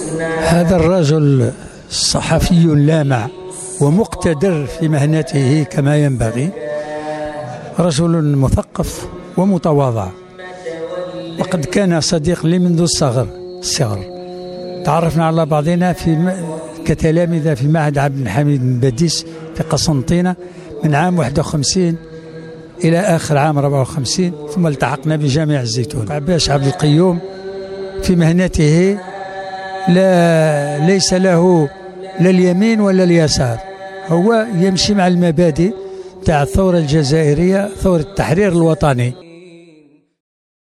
هذا الرجل صحفي لامع ومقتدر في مهنته كما ينبغي، رجل مثقف ومتواضع، وقد كان صديق لي منذ الصغر. تعرفنا على بعضنا كتلامذة في معهد عبد الحميد بن باديس في قسنطينة من عام 51 إلى آخر عام 54، ثم التحقنا بجامع الزيتون. عباس عبد القيوم في مهنته ليس له لا اليمين ولا اليسار، هو يمشي مع المبادئ تاع الثورة الجزائرية، ثورة التحرير الوطني.